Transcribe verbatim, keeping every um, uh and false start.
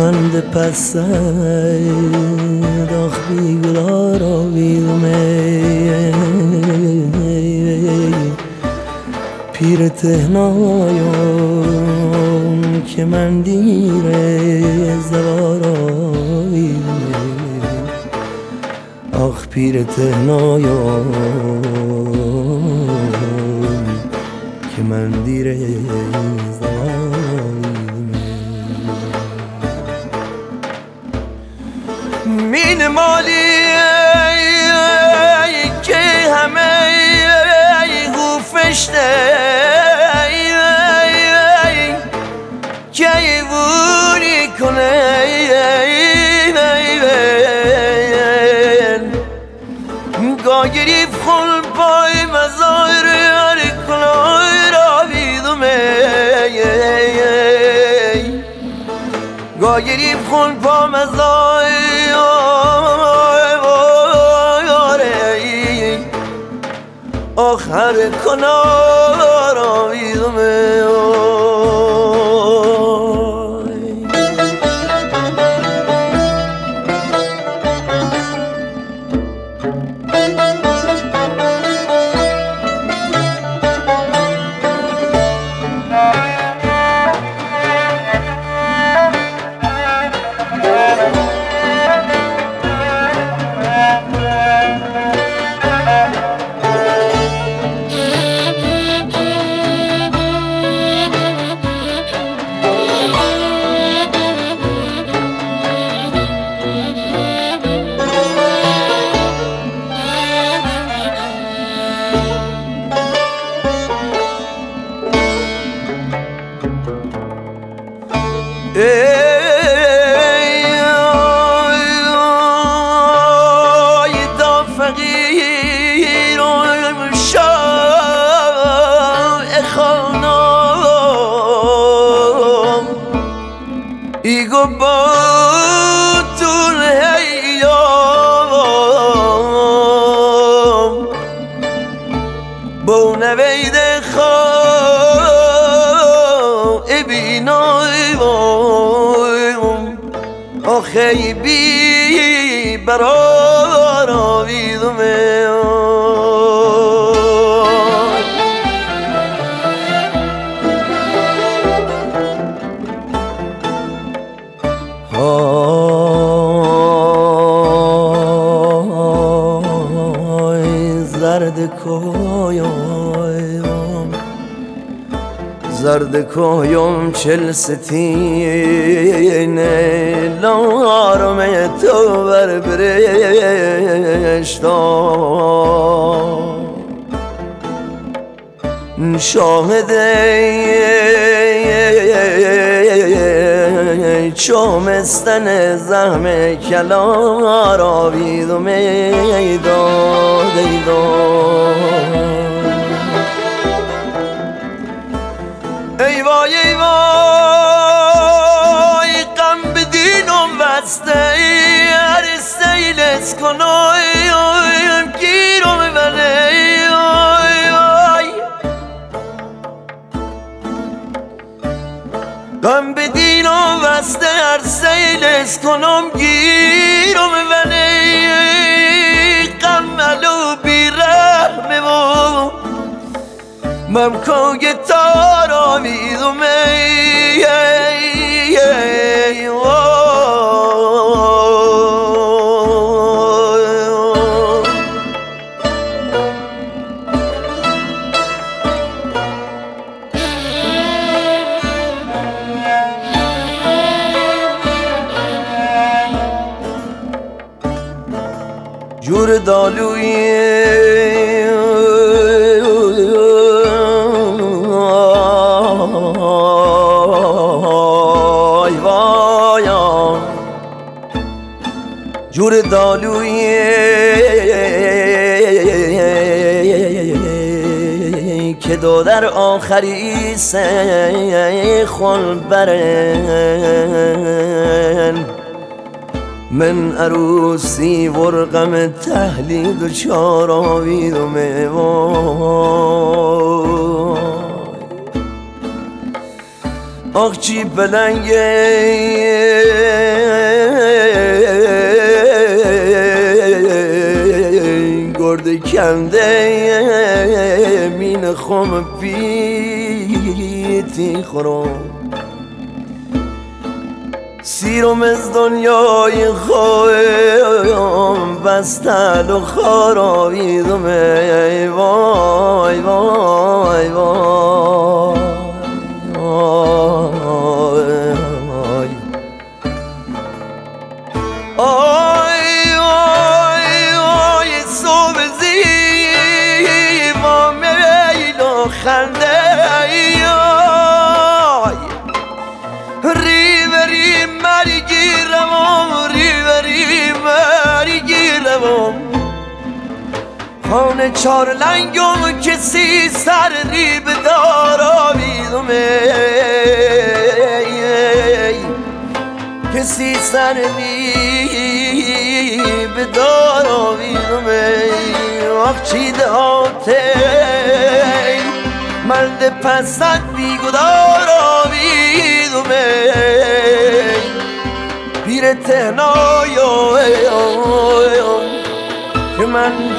de passar doch بیگلار آویدم پیر تهنایان که من دیر زوار آویدم آخ پیر تهنایان که من دیر زوار مین مالی که همه گوفشته که وونی کنه گاگری خل پای مزار هر کلای را بیدومه گاگری خل پا مزار آخر کنار آویدمه ای دا فقیر و شاه خانم ایگو با طول هیام با نوید خواه بینای آخی بی برار آویدمه های زرد کویم زرد کویم چل ستینه لارم تو بر برشتا شاهده چومستن زحم کلار آویدم ای داد ای داد ای وای ای وای غم بدینم بسته هر سیل اسکنایم گیرم بله غم بدینم بسته هر سیل اسکنم گیرم بله غم ملو بی رحمه و ممکن گتار آویدم ای ای ای جور دالوی جور دالوی که دو در آخری سه خل برن من عروسی ورقم تحلیل و چار آویدم آخ چی بلنگه گرده کنده مین خم پیتی خورم سیرم از دنیای خواهم بستل و خاراویدم ای وای وای وای آی آی آی صبح زیبا میل و خنده آی ریوری مری گیرم ریوری مری گیرم خانه چار لنگم کسی سر ریب داراویدم کسی سر ریب داراویدم آخ چی دهاته مرد پسند بیگدار آویدم پیر تهنایا که من